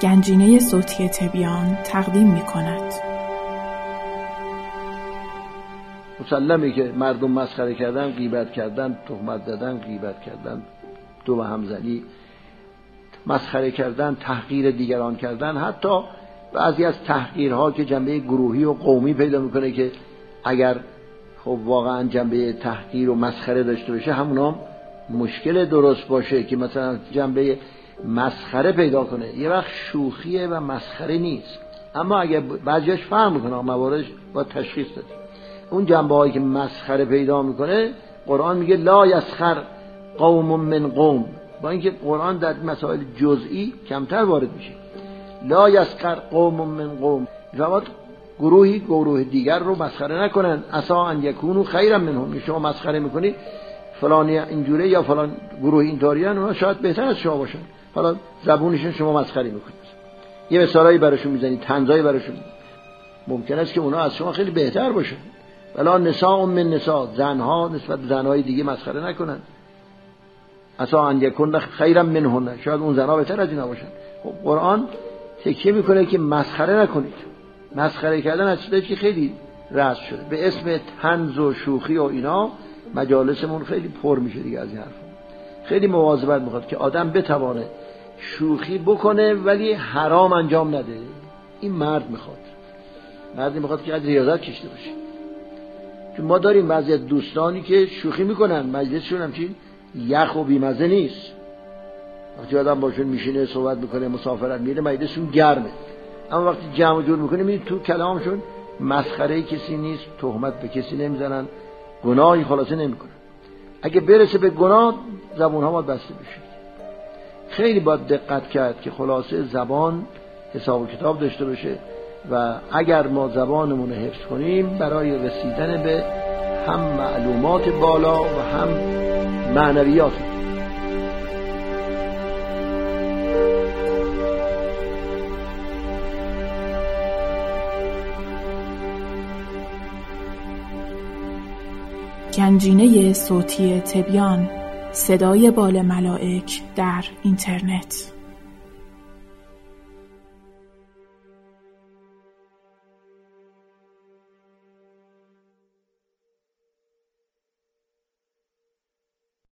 گنجینه صوتی تبیان تقدیم می‌کند. مسلمه که مردم مسخره کردن، غیبت کردن، تهمت زدن، غیبت کردن، دو همزنی، مسخره کردن، تحقیر دیگران کردن، حتی بعضی از تحقیرها که جنبه گروهی و قومی پیدا میکنه که اگر خب واقعا جنبه تحقیر و مسخره داشته باشه همونا مشکل درست باشه که مثلا جنبه مسخره پیدا کنه. یه وقت شوخیه و مسخره نیست، اما اگر بعضیش فهم میکنه مواردش با تشخیص داد. اون جنبه هایی که مسخره پیدا میکنه قرآن میگه لا یسخر قوم من قوم، با اینکه قرآن در مسائل جزئی کمتر وارد میشه. لا یسخر قوم من قوم، جواب گروه دیگر رو مسخره نکنن. عسی ان یکونوا خیرا منهم، شما مسخره میکنی فلانی اینجوره یا فلان گروه اینطوریان، اونا شاید بهتر از شما باشن، حالا زبونشون شما مسخره میکنید. یه مثالایی براشون میزنید، طنزایی براشون، ممکن است که اونا از شما خیلی بهتر باشن. ولا نساء من نساء، زنها نسبت به زنهای دیگه مسخره نکنن. عسی ان یکون خیرا منهن، شاید اون زنها بهتر از اینا باشن. خب قرآن تکیه میکنه که مسخره نکنید. مسخره کردن از چیزی که خیلی رسم شده به اسم طنز و شوخی و اینا، مجالسمون خیلی پر میشه دیگه از این حرفا. خیلی مواظبت میخواد که آدم بتوانه شوخی بکنه ولی حرام انجام نده. این مردی میخواد که از ریاضت کشیده باشه. چون ما داریم بعضی از دوستانی که شوخی میکنن، مجلسشون همچین یخ و بیمزه نیست. وقتی آدم باشون میشینه صحبت میکنه، مسافرت میره، مجلسشون گرمه، اما وقتی جمع جور میکنه میبینید تو کلامشون مسخره کسی نیست، تهمت به کسی نمیزنن، گناهی خلاصه نمیکنن. اگه برسه به گناه زبونها باید بسته بشه. خیلی باید دقت کرد که خلاصه زبان حساب و کتاب داشته باشه و اگر ما زبانمون رو حفظ کنیم برای رسیدن به هم معلومات بالا و هم معنویات. گنجینه صوتی تبیان، صدای بال ملائک در اینترنت.